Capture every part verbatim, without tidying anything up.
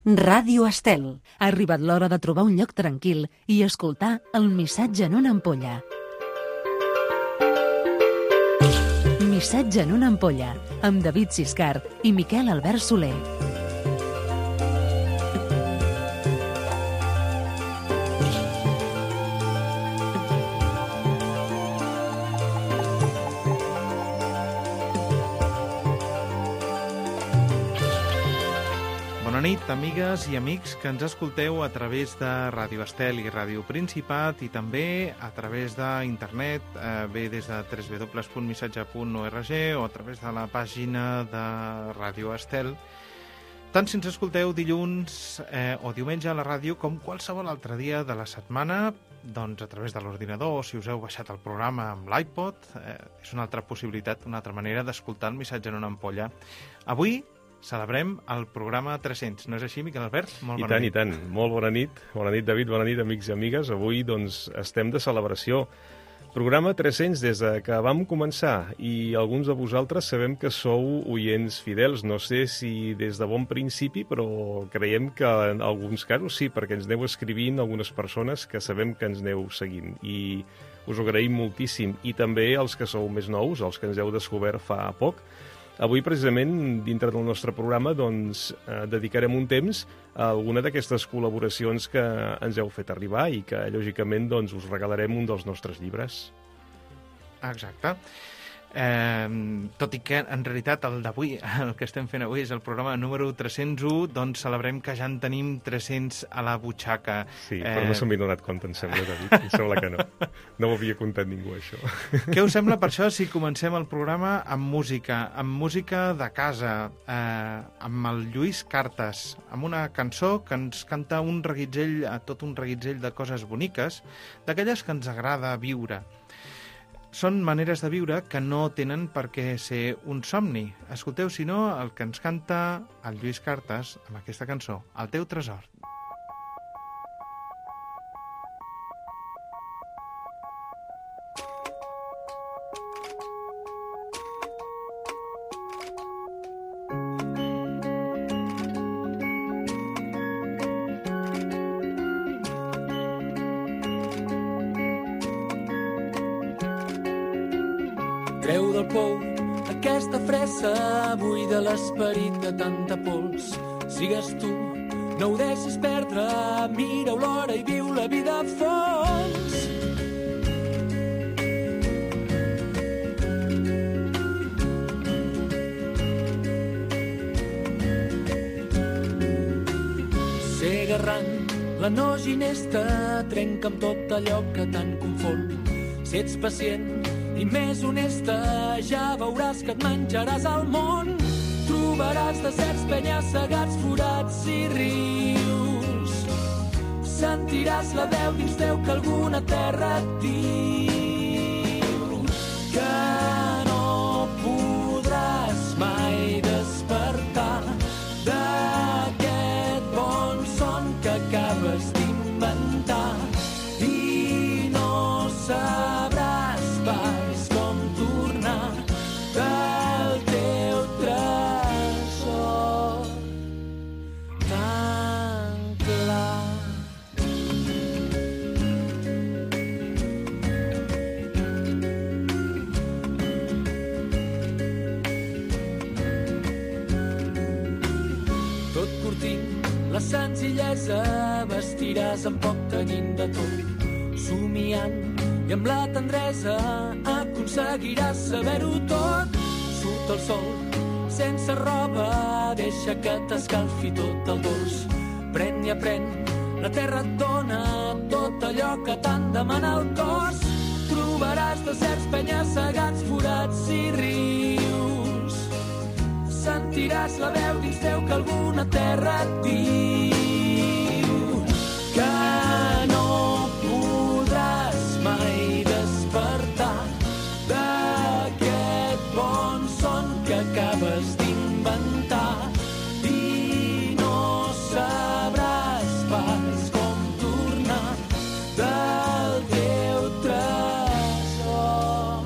Ràdio Estel. Ha arribat l'hora de trobar un lloc tranquil i escoltar el missatge en una ampolla. Missatge en una ampolla, amb David Siscar i Miquel Albert Soler. Bona nit, amigues i amics que ens escolteu a través de Ràdio Estel i Ràdio Principat i també a través d'internet, eh, bé des de w w w punt missatge punt org o a través de la pàgina de Ràdio Estel. Tant si ens escolteu dilluns eh, o diumenge a la ràdio com qualsevol altre dia de la setmana, doncs a través de l'ordinador o si us heu baixat el programa amb l'iPod, eh, és una altra possibilitat, una altra manera d'escoltar el missatge en una ampolla. Avui celebrem el programa tres-cents. No és així, Miquel Albert? Molt bona nit. I tant, nit. i tant. Molt bona nit. Bona nit, David. Bona nit, amics i amigues. Avui, doncs, estem de celebració. Programa tres-cents des de que vam començar i alguns de vosaltres sabem que sou oients fidels. No sé si des de bon principi, però creiem que en alguns casos sí, perquè ens aneu escrivint algunes persones que sabem que ens aneu seguint. I us ho agraïm moltíssim. I també els que sou més nous, els que ens heu descobert fa poc. Avui, precisament, dintre del nostre programa, doncs, eh, dedicarem un temps a alguna d'aquestes col·laboracions que ens heu fet arribar i que, lògicament, doncs, us regalarem un dels nostres llibres. Exacte. Eh, tot i que, en realitat, el d'avui, el que estem fent avui és el programa número tres-cents u, doncs celebrem que ja en tenim tres-cents a la butxaca. Sí, però eh... no se m'hi ha donat compte, em sembla, David. Em sembla que no. No ho havia comptat ningú, això. Què us sembla, per això, si comencem el programa amb música, amb música de casa, eh, amb el Lluís Cartes, amb una cançó que ens canta un reguitzell, tot un reguitzell de coses boniques, d'aquelles que ens agrada viure. Són maneres de viure que no tenen per què ser un somni. Escolteu, si no, el que ens canta el Lluís Cartes amb aquesta cançó, El teu tresor. Treu del pou aquesta fressa buida l'esperit de tanta pols. Sigues tu, no ho deixis perdre, mira-ho l'hora i viu la vida a fons. Sega errant, la no ginesta trenca amb tot allò que tant confon. Si ets pacient i més honesta, ja veuràs que et menjaràs al món. Trobaràs deserts, penya-segats, forats i rius. Sentiràs la veu dins teu que alguna terra et diu que no podràs mai despertar d'aquest bon son que acabes d'inventar i no sabràs pas com tornar del teu tresor tan clar. Tot curtint la senzillesa vestiràs amb poc tenint de tot, somiant i amb la tendresa aconseguiràs saber-ho tot. Surt el sol sense roba, deixa que t'escalfi tot el dors. Pren i aprèn, la terra et dona tot allò que tant demana el cos. Trobaràs deserts, penya-segats, forats i rius. Sentiràs la veu dins teu que alguna terra et diu que no podràs mai despertar d'aquest bon son que acabes d'inventar i no sabràs pas com tornar del teu tresor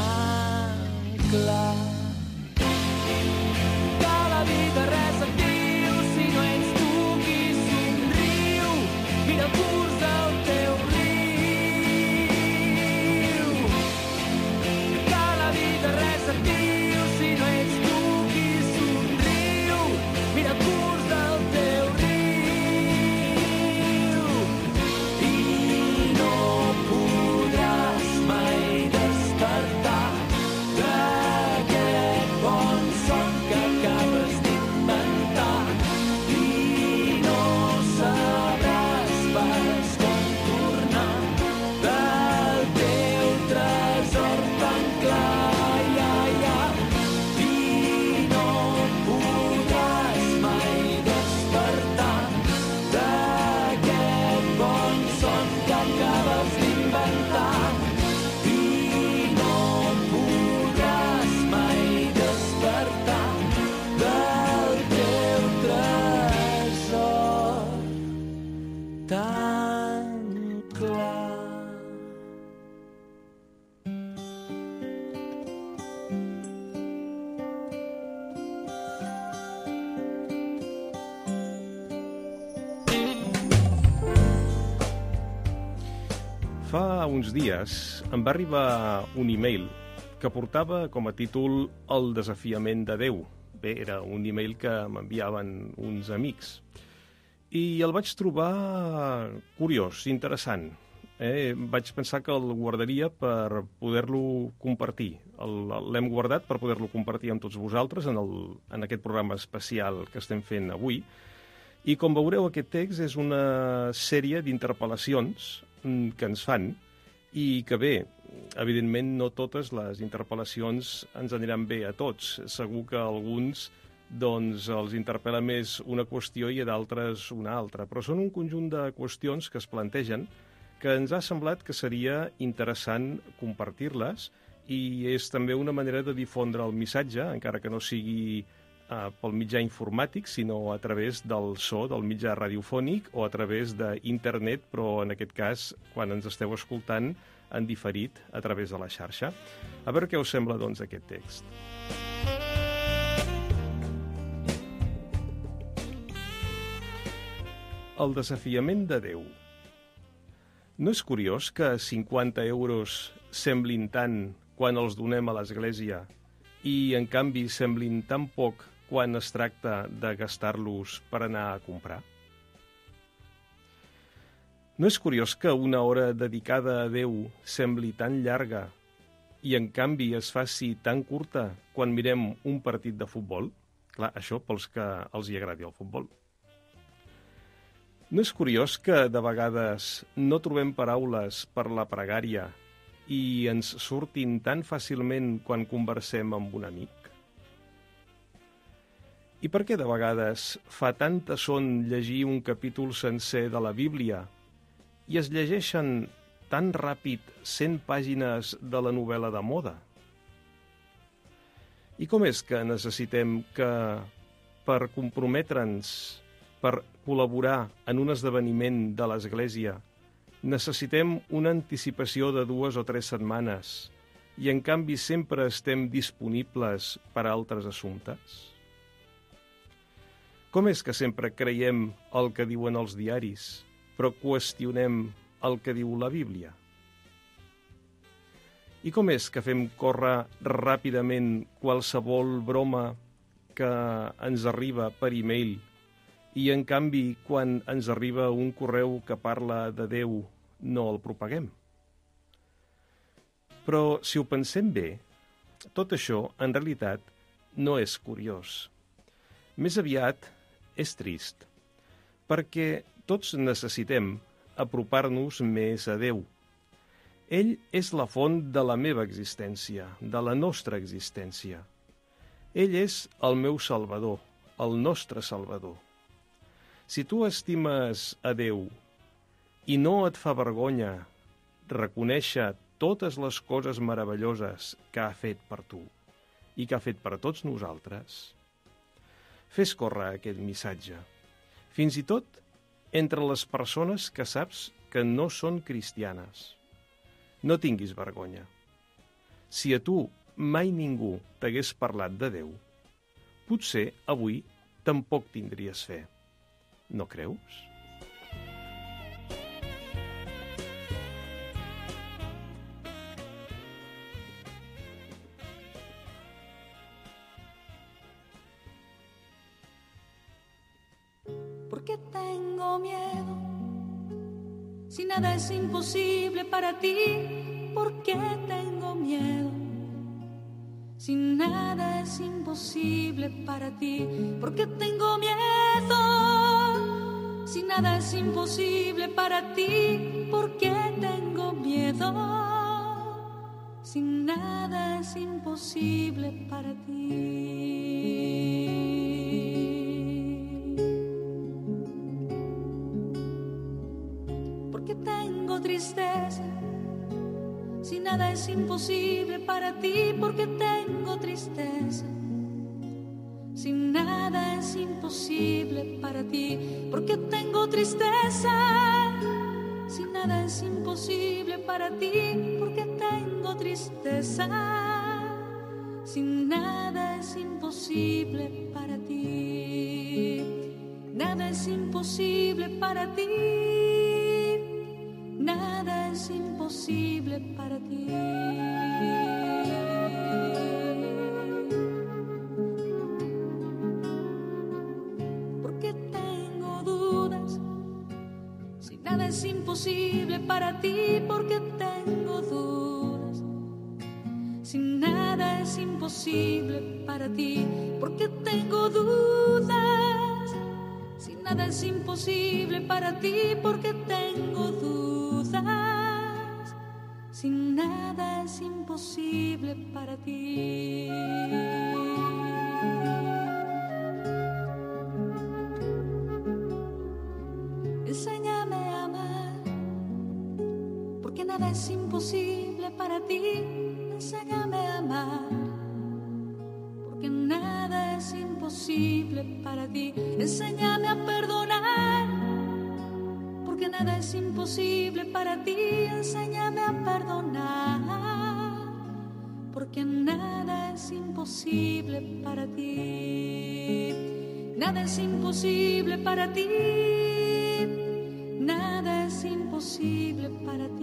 tan clar. Que la vida res et diu Fa uns dies em va arribar un e-mail que portava com a títol El desafiament de Déu. Bé, era un e-mail que m'enviaven uns amics. I el vaig trobar curiós, interessant. Eh? Vaig pensar que el guardaria per poder-lo compartir. L'hem guardat per poder-lo compartir amb tots vosaltres en, el, en aquest programa especial que estem fent avui. I com veureu, aquest text és una sèrie d'interpel·lacions que ens fan i que bé, evidentment no totes les interpel·lacions ens aniran bé a tots. Segur que alguns doncs, els interpel·la més una qüestió i a d'altres una altra, però són un conjunt de qüestions que es plantegen que ens ha semblat que seria interessant compartir-les i és també una manera de difondre el missatge, encara que no sigui pel mitjà informàtic, sinó a través del so, del mitjà radiofònic o a través d'internet, però en aquest cas, quan ens esteu escoltant, en diferit a través de la xarxa. A veure què us sembla, doncs, aquest text. El desafiament de Déu. No és curiós que cinquanta euros semblin tant quan els donem a l'Església i, en canvi, semblin tan poc quan es tracta de gastar-los per anar a comprar? No és curiós que una hora dedicada a Déu sembli tan llarga i, en canvi, es faci tan curta quan mirem un partit de futbol? Clar, això pels que els hi agradi el futbol. No és curiós que, de vegades, no trobem paraules per la pregària i ens surtin tan fàcilment quan conversem amb un amic? I per què de vegades fa tanta son llegir un capítol sencer de la Bíblia i es llegeixen tan ràpid cent pàgines de la novel·la de moda? I com és que necessitem que, per comprometre'ns, per col·laborar en un esdeveniment de l'Església, necessitem una anticipació de dues o tres setmanes i, en canvi, sempre estem disponibles per a altres assumptes? Com és que sempre creiem el que diuen els diaris, però qüestionem el que diu la Bíblia? I com és que fem córrer ràpidament qualsevol broma que ens arriba per e-mail i, en canvi, quan ens arriba un correu que parla de Déu, no el propaguem? Però, si ho pensem bé, tot això, en realitat, no és curiós. Més aviat, és trist, perquè tots necessitem apropar-nos més a Déu. Ell és la font de la meva existència, de la nostra existència. Ell és el meu Salvador, el nostre Salvador. Si tu estimes a Déu i no et fa vergonya reconèixer totes les coses meravelloses que ha fet per tu i que ha fet per tots nosaltres, fes córrer aquest missatge, fins i tot entre les persones que saps que no són cristianes. No tinguis vergonya. Si a tu mai ningú t'hagués parlat de Déu, potser avui tampoc tindries fe. No creus? ¿Por qué tengo miedo? Si nada es imposible para ti, ¿por qué tengo miedo? Si nada es imposible para ti, ¿por qué tengo miedo? Si nada es imposible para ti, ¿por qué tengo miedo? Si nada es imposible para ti. Tengo tristeza, si nada es imposible para ti, porque tengo tristeza. Si nada es imposible para ti, porque tengo tristeza. Si nada es imposible para ti, porque tengo tristeza. Si nada es imposible para ti, nada es imposible para ti. Nada es imposible imposible para ti. Porque tengo dudas, si nada es imposible para ti, porque tengo dudas, si nada es imposible para ti, porque tengo dudas, si nada es imposible para ti, porque tengo dudas, si nada es imposible para ti. Enséñame a amar, porque nada es imposible para ti. Enséñame a amar, porque nada es imposible para ti. Enséñame a perdonar, porque nada es imposible para ti. Enséñame a perdonar, porque nada es imposible para ti. Nada es imposible para ti. Nada es imposible para ti.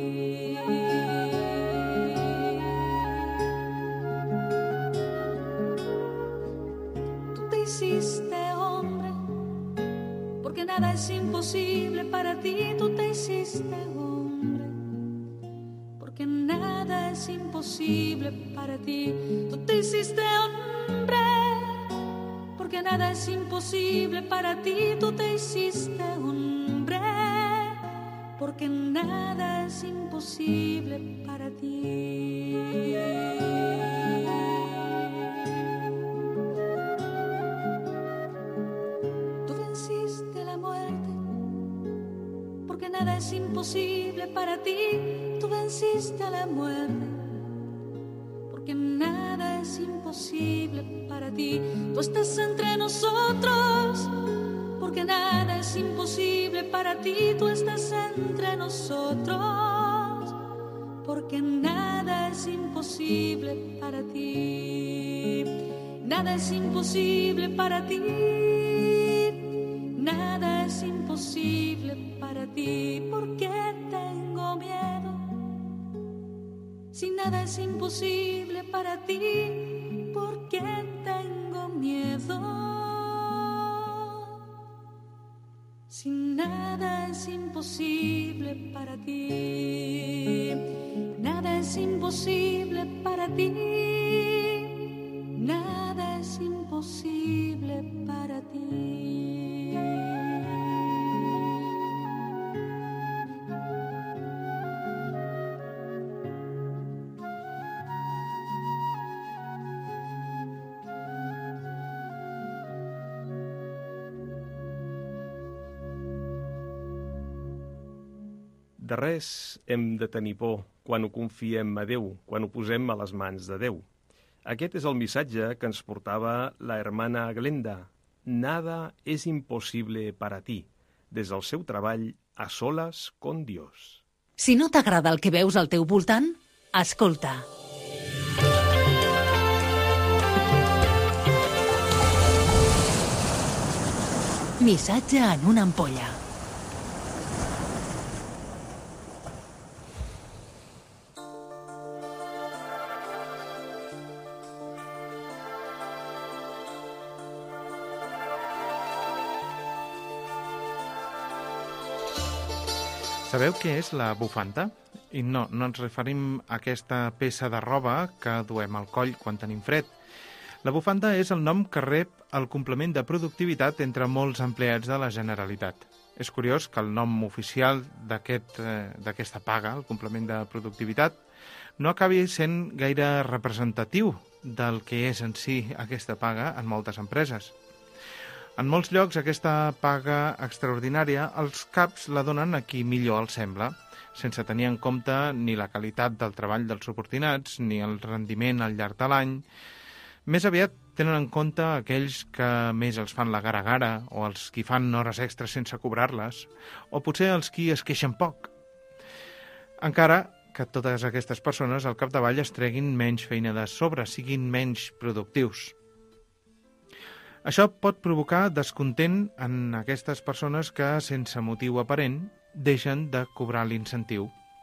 Hiciste hombre, porque nada es imposible para ti. Tú te hiciste hombre, porque nada es imposible para ti. Tú te hiciste hombre, porque nada es imposible para ti. Tú te hiciste hombre, porque nada es imposible para ti. Porque nada es imposible para ti. Tú venciste a la muerte, porque nada es imposible para ti. Tú estás entre nosotros, porque nada es imposible para ti. Tú estás entre nosotros, porque nada es imposible para ti. Nada es imposible para ti. Nada es imposible para ti. ¿Por qué tengo miedo? Si nada es imposible para ti, ¿por qué tengo miedo? Si nada es imposible para ti, nada es imposible para ti, nada es imposible para ti. De res hem de tenir por quan ho confiem a Déu, quan ho posem a les mans de Déu. Aquest és el missatge que ens portava la hermana Glenda. Nada es imposible para ti, des del seu treball A solas con Dios. Si no t'agrada el que veus al teu voltant, escolta. Missatge en una ampolla. Sabeu què és la bufanda? I no, no ens referim a aquesta peça de roba que duem al coll quan tenim fred. La bufanda és el nom que rep el complement de productivitat entre molts empleats de la Generalitat. És curiós que el nom oficial d'aquest, eh, d'aquesta paga, el complement de productivitat, no acabi sent gaire representatiu del que és en si aquesta paga en moltes empreses. En molts llocs aquesta paga extraordinària els caps la donen a qui millor els sembla, sense tenir en compte ni la qualitat del treball dels subordinats ni el rendiment al llarg de l'any. Més aviat tenen en compte aquells que més els fan la gara-gara o els qui fan hores extres sense cobrar-les, o potser els qui es queixen poc. Encara que totes aquestes persones al capdavall es treguin menys feina de sobre, siguin menys productius. Això pot provocar descontent en aquestes persones que, sense motiu aparent, deixen de cobrar l'incentiu.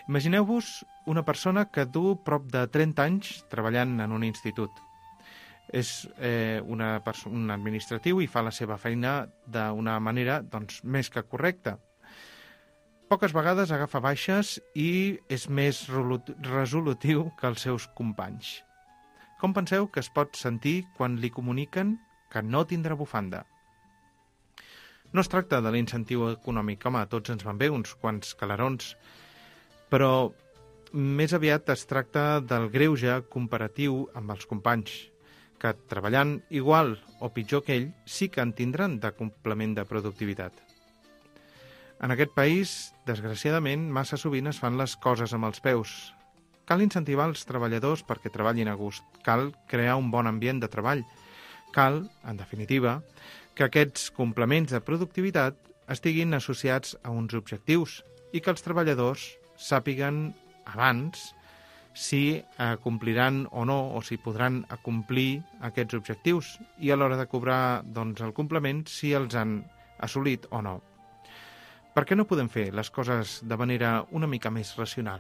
Imagineu-vos una persona que du prop de trenta anys treballant en un institut. És eh, una perso- un administratiu i fa la seva feina d'una manera doncs, més que correcta. Poques vegades agafa baixes i és més resolutiu que els seus companys. Com penseu que es pot sentir quan li comuniquen que no tindrà bufanda? No es tracta de l'incentiu econòmic, home, tots ens van bé uns quants calarons, però més aviat es tracta del greuge comparatiu amb els companys, que treballant igual o pitjor que ell sí que en tindran de complement de productivitat. En aquest país, desgraciadament, massa sovint es fan les coses amb els peus. Cal incentivar els treballadors perquè treballin a gust. Cal crear un bon ambient de treball. Cal, en definitiva, que aquests complements de productivitat estiguin associats a uns objectius i que els treballadors sàpiguen abans si compliran o no, o si podran acomplir aquests objectius i a l'hora de cobrar doncs, el complement si els han assolit o no. Per què no podem fer les coses de manera una mica més racional?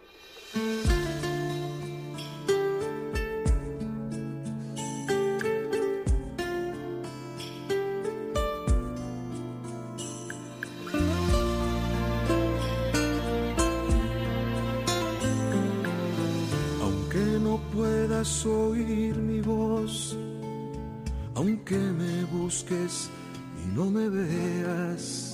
Aunque no puedas oír mi voz, aunque me busques y no me veas,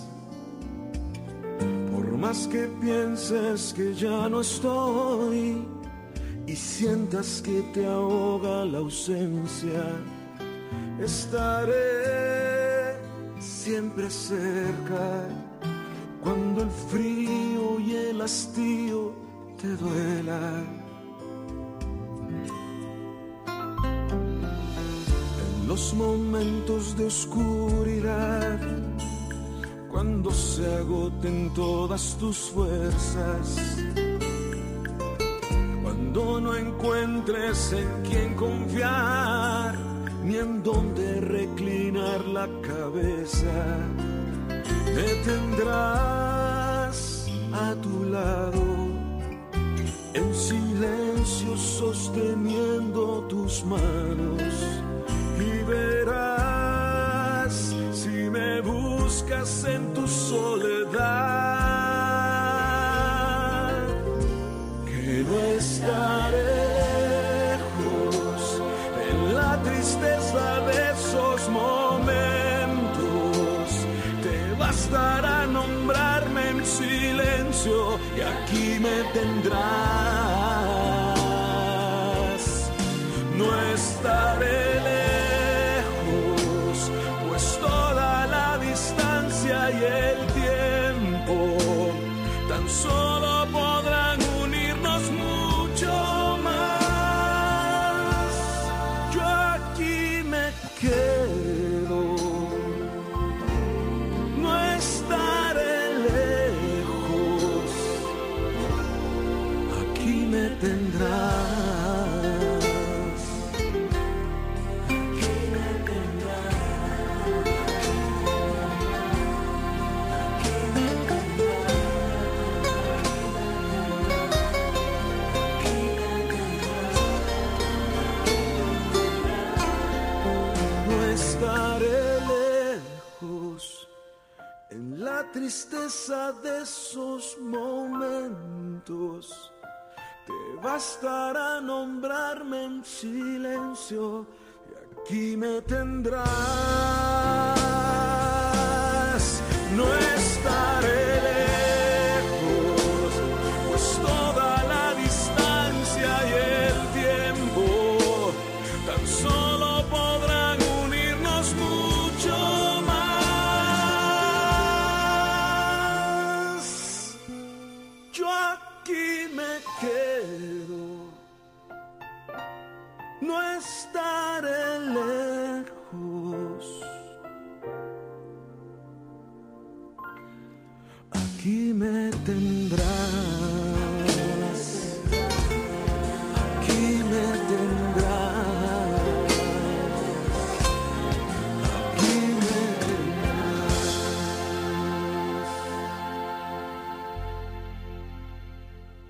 por más que pienses que ya no estoy y sientas que te ahoga la ausencia, estaré siempre cerca cuando el frío y el hastío te duela. En los momentos de oscuridad, cuando se agoten todas tus fuerzas, cuando no encuentres en quién confiar, ni en dónde reclinar la cabeza, me tendrás a tu lado, en silencio sosteniendo tus manos, y verás si me buscas en tu soledad, que no estaré lejos en la tristeza de esos momentos. Te bastará nombrarme en silencio y aquí me tendrás. No estaré lejos, pues toda la distancia y el tiempo tan solo podrán unirnos mucho más. Yo aquí me quedo, no estaré lejos, aquí me tendrás. Tristeza de esos momentos, te bastará nombrarme en silencio y aquí me tendrás. No estaré lejos, pues toda la distancia y el tiempo tan solo podrán unirnos mucho más. No estaré lejos, aquí me tendrás, aquí me tendrás, aquí me tendrás.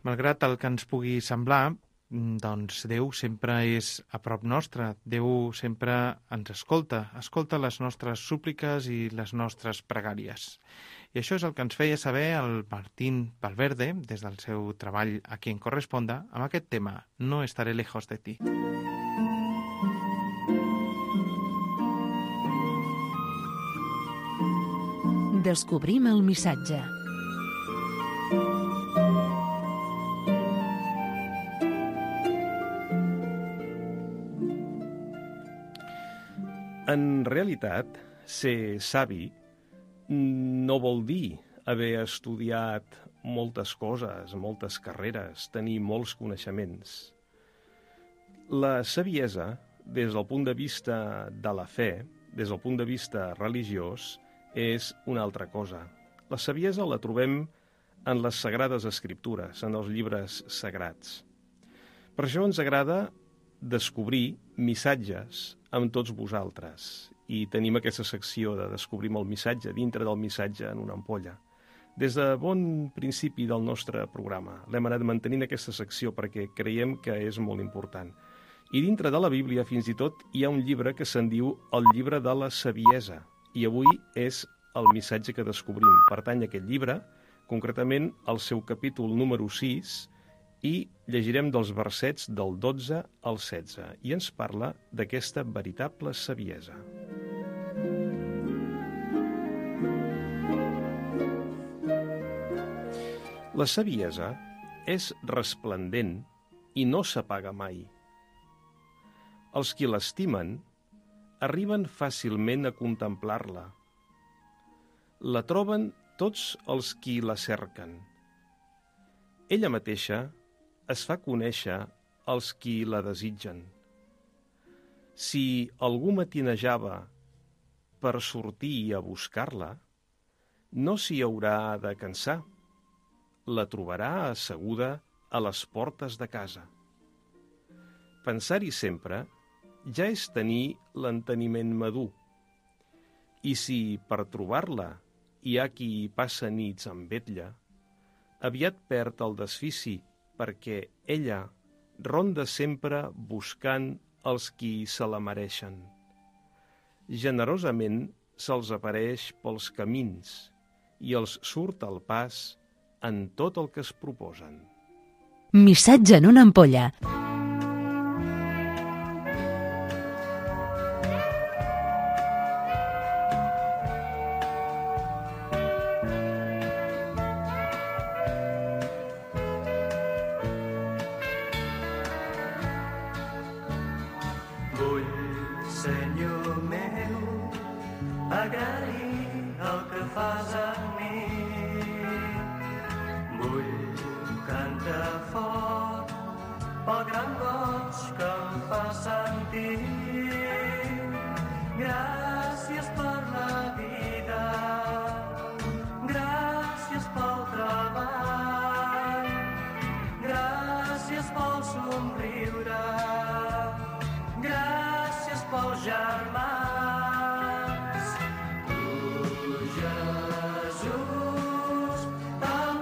Malgrat el que ens pugui semblar, doncs Déu sempre és a prop nostre, Déu sempre ens escolta, escolta les nostres súpliques i les nostres pregàries. I això és el que ens feia saber el Martín Valverde, des del seu treball A quien corresponda, amb aquest tema, No estaré lejos de ti. Descobrim el missatge. En realitat, ser savi no vol dir haver estudiat moltes coses, moltes carreres, tenir molts coneixements. La saviesa, des del punt de vista de la fe, des del punt de vista religiós, és una altra cosa. La saviesa la trobem en les sagrades escriptures, en els llibres sagrats. Per això ens agrada descobrir missatges amb tots vosaltres. I tenim aquesta secció de Descobrim el missatge, dintre del missatge en una ampolla. Des de bon principi del nostre programa l'hem anat mantenint aquesta secció perquè creiem que és molt important. I dintre de la Bíblia, fins i tot, hi ha un llibre que se'n diu el llibre de la saviesa. I avui és el missatge que descobrim. Pertany a aquest llibre, concretament al seu capítol número sis, i llegirem dels versets del dotze al setze, i ens parla d'aquesta veritable saviesa. La saviesa és resplendent i no s'apaga mai. Els qui l'estimen arriben fàcilment a contemplar-la. La troben tots els qui la cerquen. Ella mateixa es fa conèixer als qui la desitgen. Si algú matinejava per sortir a buscar-la, no s'hi haurà de cansar. La trobarà asseguda a les portes de casa. Pensar-hi sempre ja és tenir l'enteniment madur. I si per trobar-la hi ha qui passa nits amb vetlla, aviat perd el desfici perquè ella ronda sempre buscant els qui se la mereixen. Generosament se'ls apareix pels camins i els surt al pas en tot el que es proposen. Missatge en una ampolla. Vull, Senyor meu, agrair el que fas a mi. Vull cantar fort pel gran goig que em fa sentir. Gràcies per la vida, gràcies pel treball, gràcies pel somriure, gràcies pels germans. Tu, Jesús, em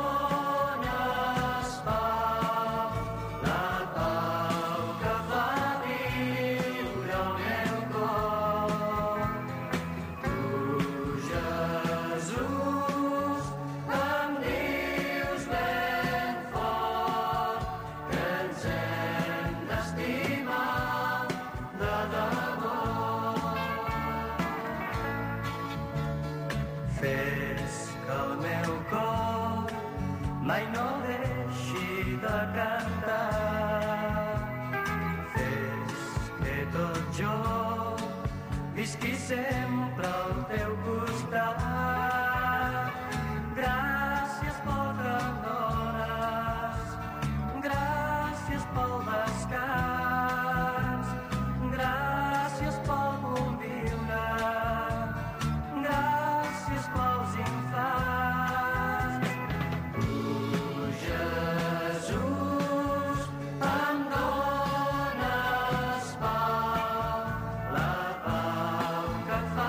dones pau, la pau que fa viure el meu cor. Tu, Jesús, em dius ben fort que ens hem d'estimar de debò. Fes que el meu cor mai no deixi de cantar. Fes que tot jo visqui sempre al teu costat. Gràcies pel que em dones, gràcies pel descans, gràcies pel conviure, gràcies pels infants. Tu, Jesús, em dones pau, la pau que fa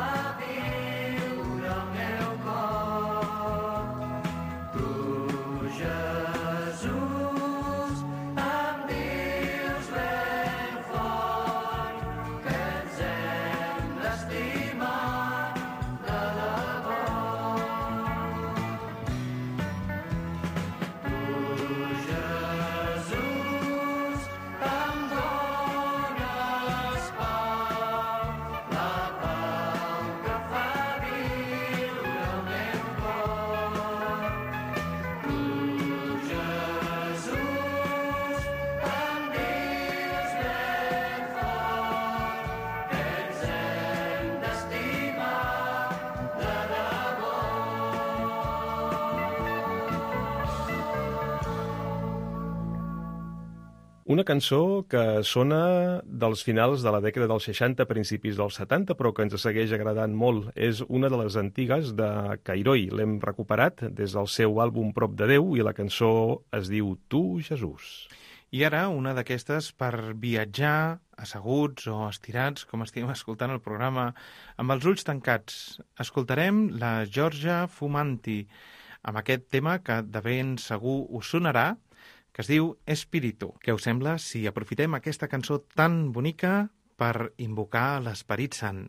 Una cançó que sona dels finals de la dècada dels seixanta, principis dels setanta, però que ens segueix agradant molt. És una de les antigues de Cairoi. L'hem recuperat des del seu àlbum Prop de Déu i la cançó es diu Tu, Jesús. I ara una d'aquestes per viatjar asseguts o estirats, com estem escoltant el programa, amb els ulls tancats. Escoltarem la Giorgia Fumanti amb aquest tema que de ben segur us sonarà, que es diu Espíritu. Què us sembla si aprofitem aquesta cançó tan bonica per invocar l'Esperit Sant?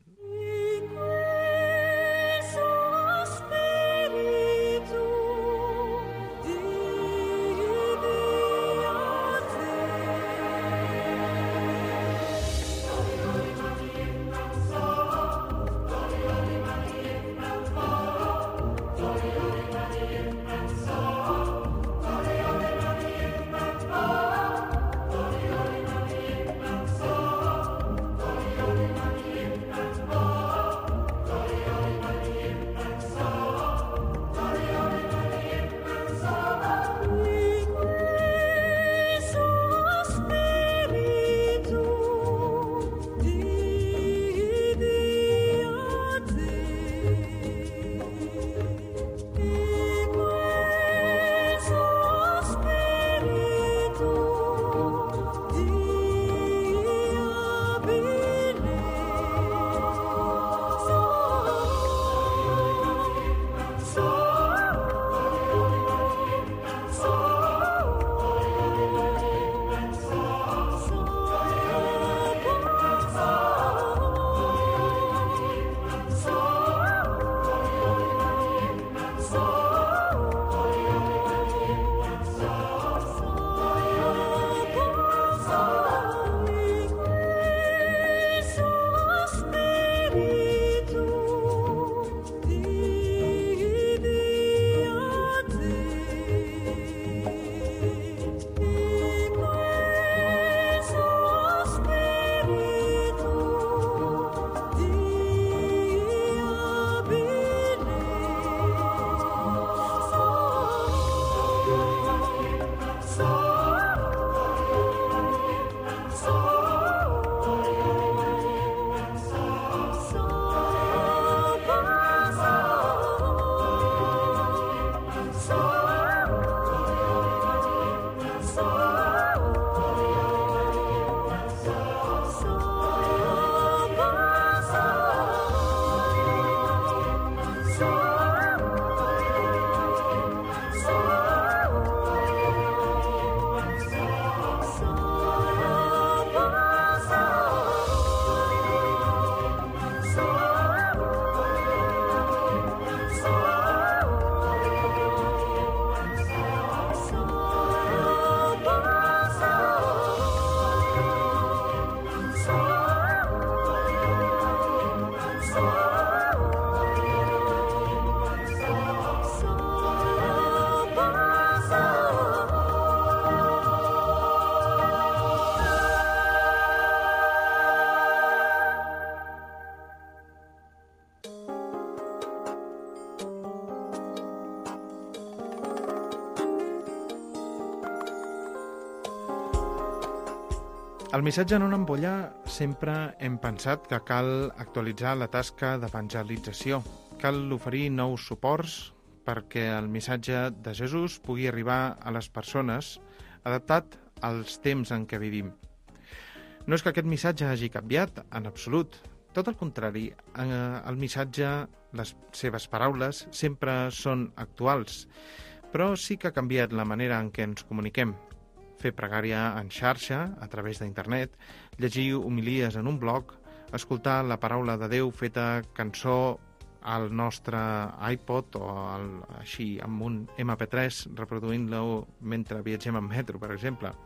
Al missatge en una ampolla sempre hem pensat que cal actualitzar la tasca d'evangelització. Cal oferir nous suports perquè el missatge de Jesús pugui arribar a les persones adaptat als temps en què vivim. No és que aquest missatge hagi canviat en absolut. Tot el contrari, el missatge, les seves paraules, sempre són actuals, però sí que ha canviat la manera en què ens comuniquem. Fer pregària en xarxa, a través d'internet, llegir homilies en un blog, escoltar la paraula de Déu feta cançó al nostre iPod o al, així amb un ema pe tres, reproduint-lo mentre viatgem en metro, per exemple.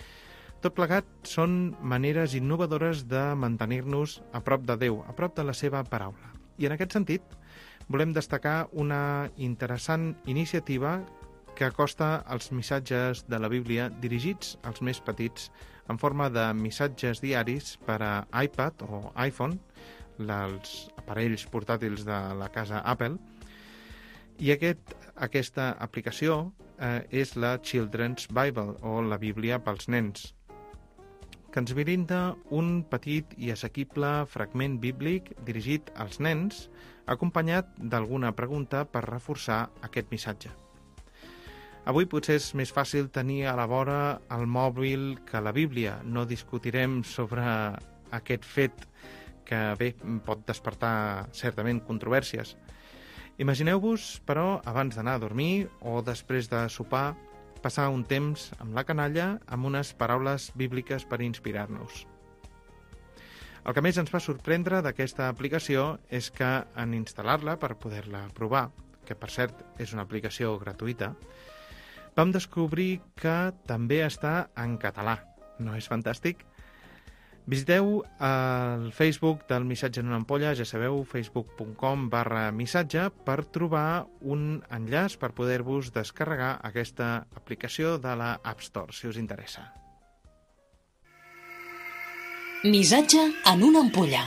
Tot plegat són maneres innovadores de mantenir-nos a prop de Déu, a prop de la seva paraula. I en aquest sentit, volem destacar una interessant iniciativa que acosta els missatges de la Bíblia dirigits als més petits en forma de missatges diaris per a iPad o iPhone, els aparells portàtils de la casa Apple. I aquest, aquesta aplicació eh, és la Children's Bible, o la Bíblia pels nens. que ens brinda un petit i assequible fragment bíblic dirigit als nens, acompanyat d'alguna pregunta per reforçar aquest missatge. Avui potser és més fàcil tenir a la vora el mòbil que la Bíblia. No discutirem sobre aquest fet que bé pot despertar certament controvèrsies. Imagineu-vos, però, abans d'anar a dormir o després de sopar, passar un temps amb la canalla amb unes paraules bíbliques per inspirar-nos. El que més ens va sorprendre d'aquesta aplicació és que en instal·lar-la per poder-la provar, que per cert és una aplicació gratuïta, vam descobrir que també està en català. No és fantàstic? Visiteu el Facebook del Missatge en una ampolla, ja sabeu, facebook punt com barra missatge, per trobar un enllaç per poder-vos descarregar aquesta aplicació de la App Store, si us interessa. Missatge en una ampolla.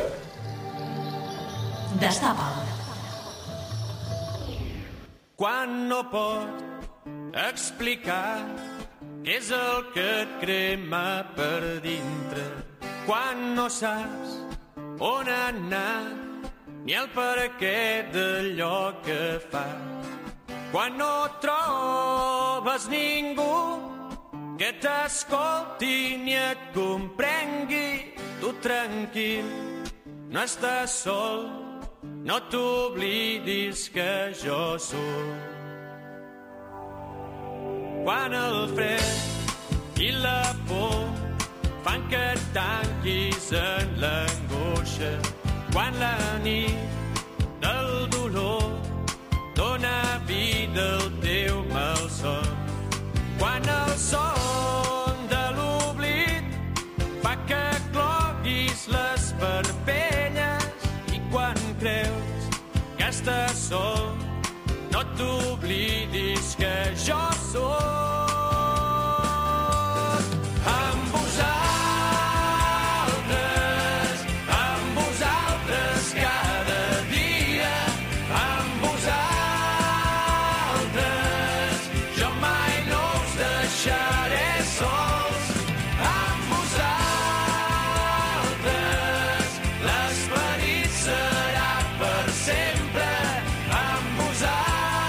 Destapa'l. Quan no pot explicar què és el que et crema per dintre, quan no saps on anar ni el per què d'allò que fa, quan no trobes ningú que t'escolti ni et comprengui, tu tranquil, no estàs sol, no t'oblidis que jo soc. Quan el fred i la por fan que et tanquis en l'angoixa, quan la nit del dolor dona vida al teu malson, quan el son de l'oblit fa que cloguis les parpelles i quan creus que estàs sol, no t'oblidis que jo soc. Amb vosaltres, amb vosaltres cada dia, amb vosaltres, jo mai no us deixaré sols. Amb vosaltres, l'esperit serà per sempre. Amb vosaltres,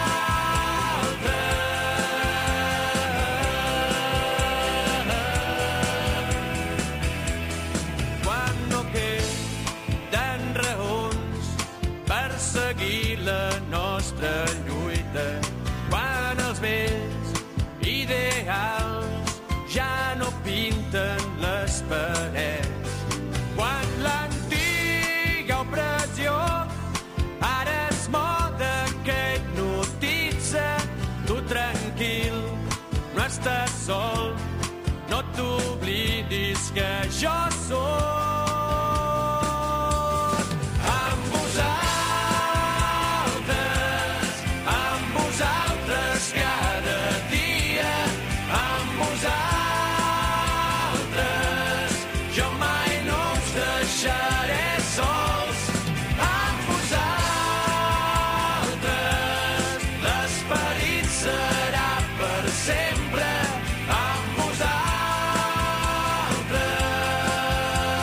seguir la nostra lluita, quan els vells ideals ja no pinten les parets, quan l'antiga opressió ara és moda que hipnotitza, tu tranquil, no estàs sol, no t'oblidis que jo soc. Sempre amb vosaltres.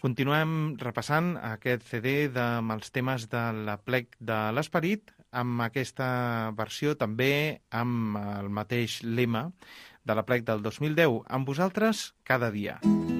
Continuem repassant aquest C D de, amb els temes de l'Aplec de l'Esperit, amb aquesta versió també amb el mateix lema de l'Aplec del dos mil deu, amb vosaltres cada dia.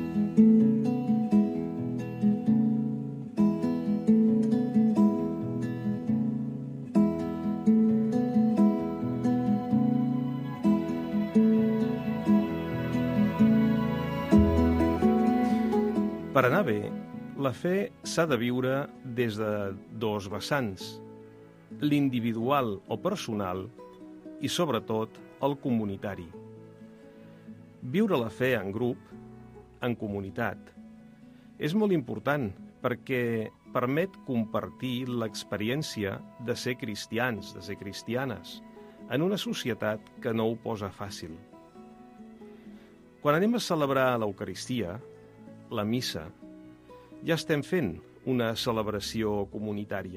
Per anar bé, la fe s'ha de viure des de dos vessants, l'individual o personal i, sobretot, el comunitari. Viure la fe en grup, en comunitat, és molt important perquè permet compartir l'experiència de ser cristians, de ser cristianes, en una societat que no ho posa fàcil. Quan anem a celebrar l'Eucaristia, la missa, ja estem fent una celebració comunitària.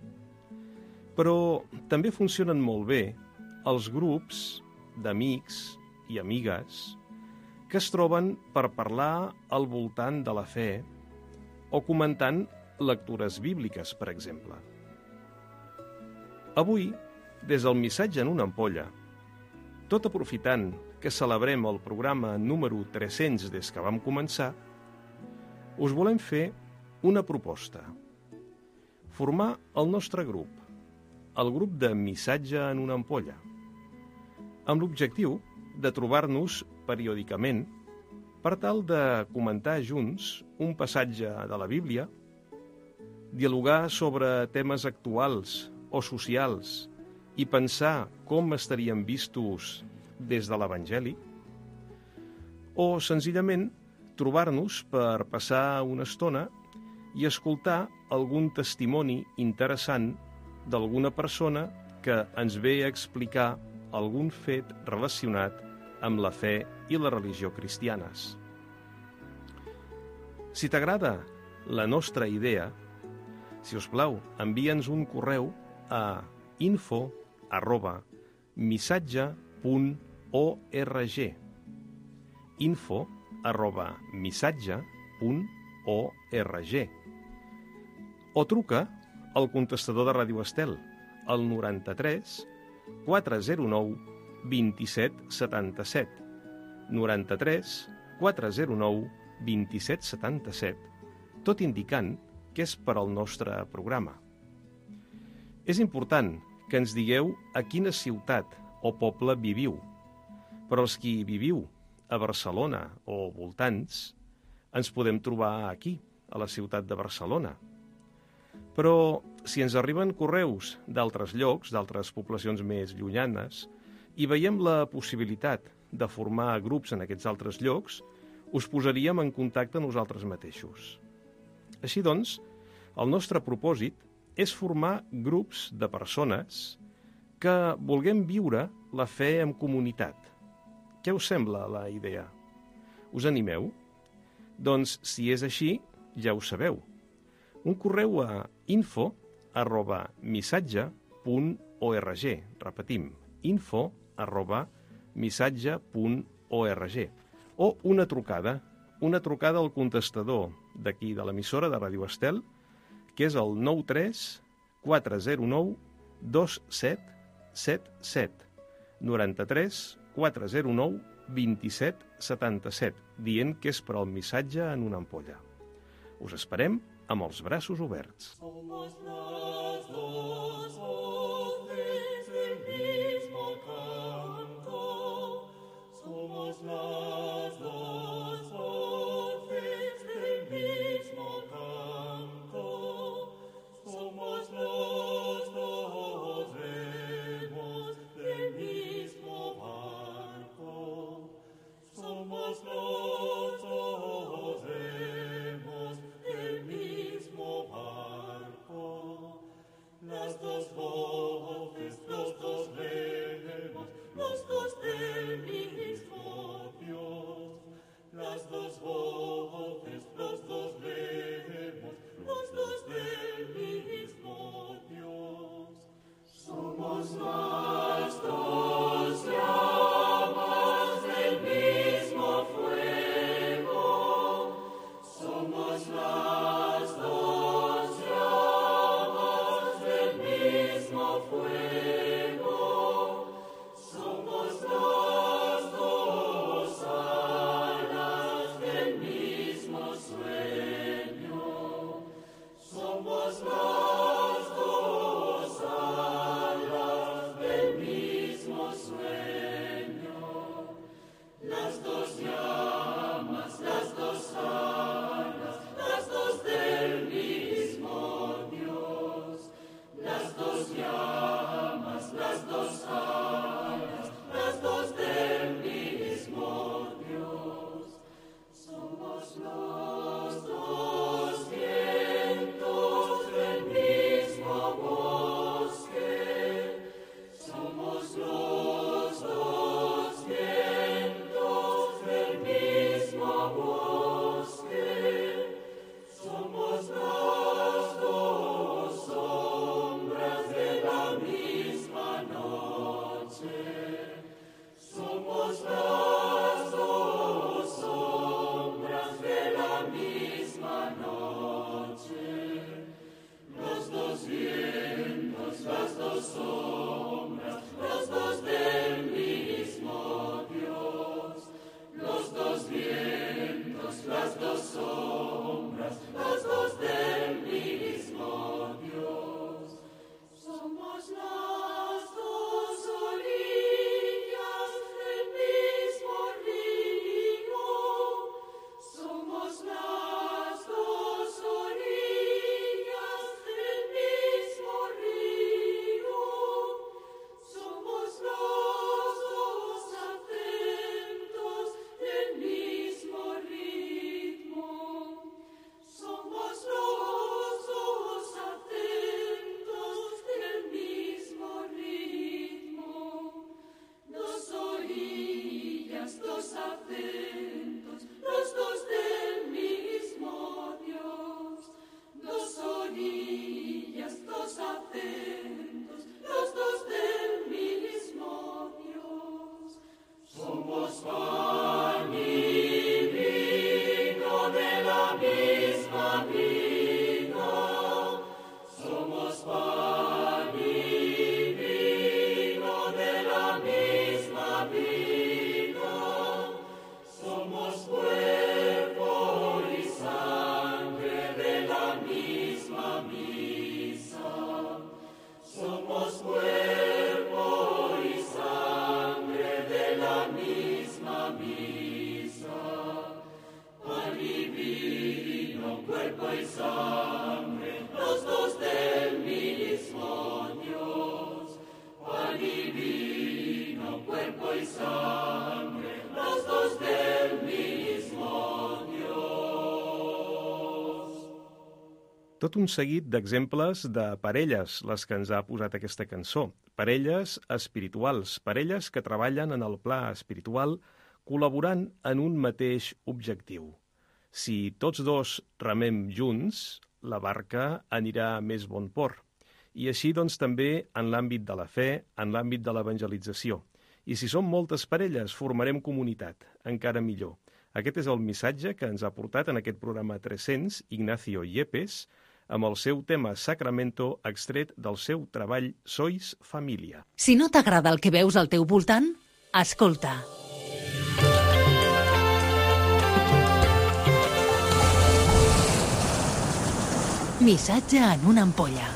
Però també funcionen molt bé els grups d'amics i amigues que es troben per parlar al voltant de la fe o comentant lectures bíbliques, per exemple. Avui, des del Missatge en una ampolla, tot aprofitant que celebrem el programa número tres-cents des que vam començar, us volem fer una proposta. Formar el nostre grup, el grup de Missatge en una ampolla, amb l'objectiu de trobar-nos periòdicament per tal de comentar junts un passatge de la Bíblia, dialogar sobre temes actuals o socials i pensar com estarien vistos des de l'Evangeli, o senzillament trobar-nos per passar una estona i escoltar algun testimoni interessant d'alguna persona que ens ve a explicar algun fet relacionat amb la fe i la religió cristianes. Si t'agrada la nostra idea, si us plau, envia'ns un correu a info arroba missatge punt org info arroba missatge punt org o truca al contestador de Ràdio Estel al noranta-tres quatre-cents nou vint-i-set setanta-set noranta-tres quatre-cents nou vint-i-set setanta-set, tot indicant que és per al nostre programa. És important que ens digueu a quina ciutat o poble viviu. Per als qui viviu a Barcelona o voltants, ens podem trobar aquí, a la ciutat de Barcelona. Però si ens arriben correus d'altres llocs, d'altres poblacions més llunyanes, i veiem la possibilitat de formar grups en aquests altres llocs, us posaríem en contacte nosaltres mateixos. Així doncs, el nostre propòsit és formar grups de persones que vulguem viure la fe en comunitat. Què us sembla la idea? Us animeu? Doncs, si és així, ja ho sabeu. Un correu a info arroba missatge punt org. Repetim, info arroba missatge punt org. O una trucada, una trucada al contestador d'aquí de l'emissora de Ràdio Estel, que és el nou tres quatre-cents nou dos set set set noranta-tres quatre-cents nou vint-i-set setanta-set, dient que és per al Missatge en una ampolla. Us esperem amb els braços oberts. Somos las dos voces del mismo canto, somos las dos voces del mismo canto, somos los dos remos del mismo barco, somos los dos remos del mismo barco, las misma misa, pan y vino, cuerpo y sangre, los dos del mismo Dios. Pan y vino, cuerpo y sangre, los dos del mismo Dios. Tot un seguit d'exemples de parelles, les que ens ha posat aquesta cançó. Parelles espirituals, parelles que treballen en el pla espiritual, col·laborant en un mateix objectiu. Si tots dos remem junts, la barca anirà a més bon port. I així, doncs, també en l'àmbit de la fe, en l'àmbit de l'evangelització. I si som moltes parelles, formarem comunitat, encara millor. Aquest és el missatge que ens ha portat en aquest programa tres-cents Ignacio Yepes, amb el seu tema Sacramento extret del seu treball Sois Família. Si no t'agrada el que veus al teu voltant, escolta. Missatge en una ampolla.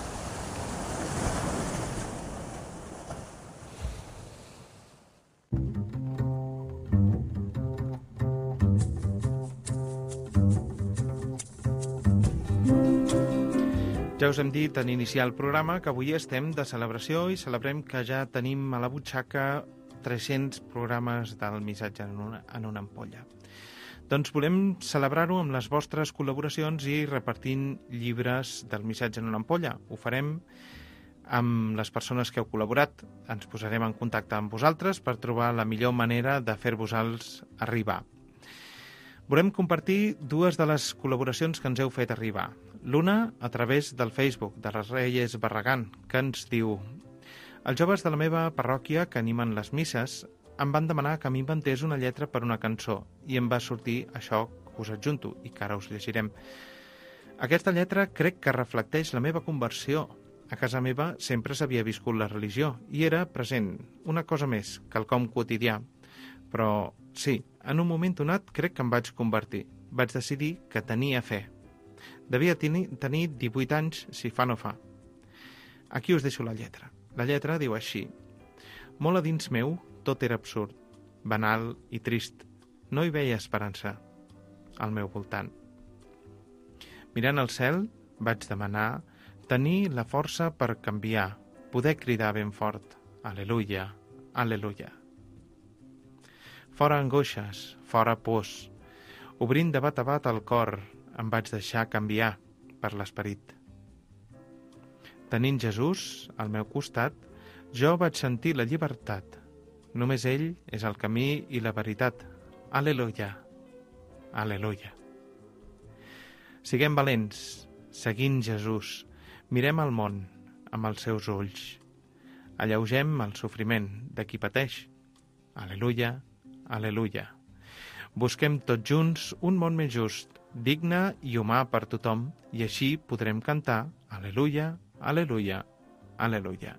Ja us hem dit en iniciar el programa que avui estem de celebració i celebrem que ja tenim a la butxaca tres-cents programes del Missatge en una, en una ampolla. Doncs volem celebrar-ho amb les vostres col·laboracions i repartint llibres del Missatge en una ampolla. Ho farem amb les persones que heu col·laborat. Ens posarem en contacte amb vosaltres per trobar la millor manera de fer-vos-els arribar. Volem compartir dues de les col·laboracions que ens heu fet arribar. L'una a través del Facebook de les Reyes Barragán, que ens diu: els joves de la meva parròquia que animen les misses em van demanar que m'inventés una lletra per una cançó i em va sortir això que us adjunto i que ara us llegirem. Aquesta lletra crec que reflecteix la meva conversió. A casa meva sempre s'havia viscut la religió i era present, una cosa més, quelcom quotidià. Però sí, en un moment donat crec que em vaig convertir. Vaig decidir que tenia fe. Devia tenir, tenir divuit anys, si fa no fa. Aquí us deixo la lletra. La lletra diu així: molt a dins meu tot era absurd, banal i trist. No hi veia esperança al meu voltant. Mirant al cel, vaig demanar tenir la força per canviar, poder cridar ben fort: Aleluia, aleluia. Fora angoixes, fora pors. Obrint de bat a bat el cor, em vaig deixar canviar per l'esperit. Tenint Jesús al meu costat, jo vaig sentir la llibertat. Només ell és el camí i la veritat. Aleluia, aleluia. Siguem valents, seguint Jesús. Mirem el món amb els seus ulls. Alleugem el sofriment de qui pateix. Aleluia, aleluia. Busquem tots junts un món més just, digne i humà per tothom, i així podrem cantar Aleluia, aleluia, aleluia.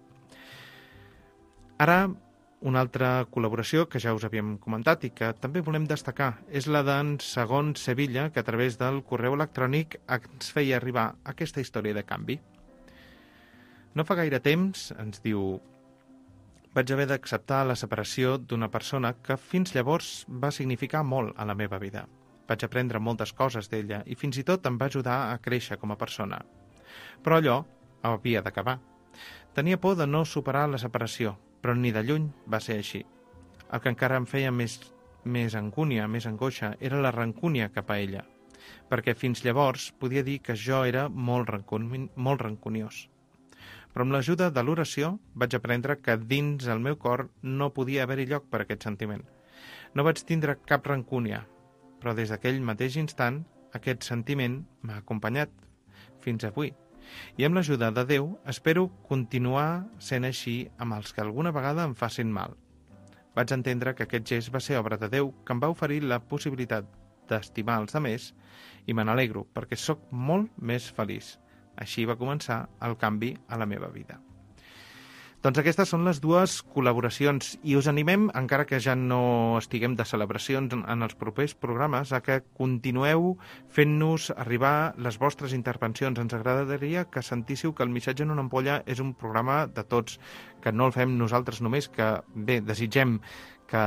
Ara, una altra col·laboració que ja us havíem comentat i que també volem destacar és la d'en Segon Sevilla, que a través del correu electrònic ens feia arribar aquesta història de canvi. No fa gaire temps, ens diu, vaig haver d'acceptar la separació d'una persona que fins llavors va significar molt a la meva vida. Vaig aprendre moltes coses d'ella i fins i tot em va ajudar a créixer com a persona. Però allò havia d'acabar. Tenia por de no superar la separació, però ni de lluny va ser així. El que encara em feia més, més angúnia, més angoixa, era la rancúnia cap a ella, perquè fins llavors podia dir que jo era molt, rancun, molt rancuniós. Però amb l'ajuda de l'oració vaig aprendre que dins el meu cor no podia haver-hi lloc per aquest sentiment. No vaig tindre cap rancúnia, però des d'aquell mateix instant aquest sentiment m'ha acompanyat fins avui. I amb l'ajuda de Déu espero continuar sent així amb els que alguna vegada em facin mal. Vaig entendre que aquest gest va ser obra de Déu que em va oferir la possibilitat d'estimar els altres i me n'alegro perquè sóc molt més feliç. Així va començar el canvi a la meva vida. Doncs aquestes són les dues col·laboracions i us animem, encara que ja no estiguem de celebracions en els propers programes, a que continueu fent-nos arribar les vostres intervencions. Ens agradaria que sentíssiu que el Missatge en una ampolla és un programa de tots, que no el fem nosaltres només, que bé, desitgem que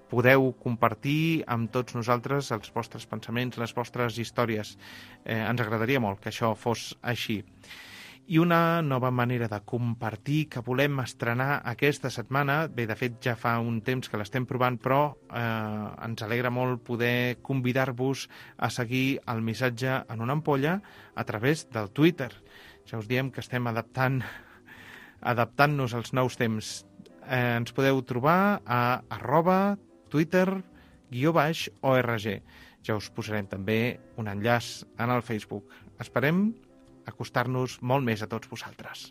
podeu compartir amb tots nosaltres els vostres pensaments, les vostres històries. Eh, ens agradaria molt que això fos així. I una nova manera de compartir que volem estrenar aquesta setmana, bé, de fet ja fa un temps que l'estem provant, però eh, ens alegra molt poder convidar-vos a seguir el missatge en una ampolla a través del Twitter. Ja us diem que estem adaptant, adaptant-nos als nous temps. Eh, ens podeu trobar a arroba twitter guió baix org. Ja us posarem també un enllaç en el Facebook. Esperem acostar-nos molt més a tots vosaltres.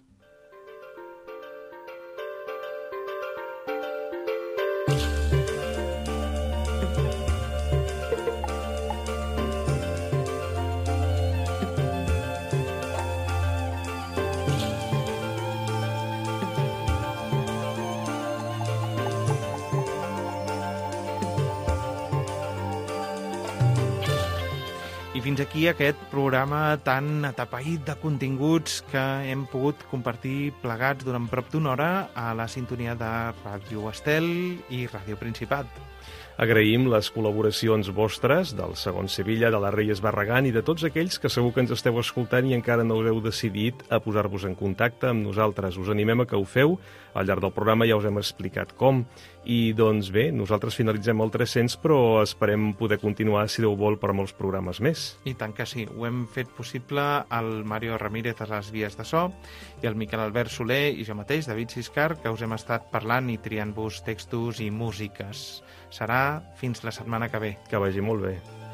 I fins aquí aquest programa tan atapeït de continguts que hem pogut compartir plegats durant prop d'una hora a la sintonia de Ràdio Estel i Ràdio Principat. Agraïm les col·laboracions vostres del segon Sevilla, de la Reyes Barragán i de tots aquells que segur que ens esteu escoltant i encara no us heu decidit a posar-vos en contacte amb nosaltres. Us animem a que ho feu. Al llarg del programa ja us hem explicat com. I doncs bé, nosaltres finalitzem el tres-cents, però esperem poder continuar, si Déu vol, per molts programes més. I tant que sí. Ho hem fet possible el Mario Ramírez a les vies de so i el Miquel Albert Soler i jo mateix, David Siscar, que us hem estat parlant i triant-vos textos i músiques. Serà fins la setmana que ve. Que vagi molt bé.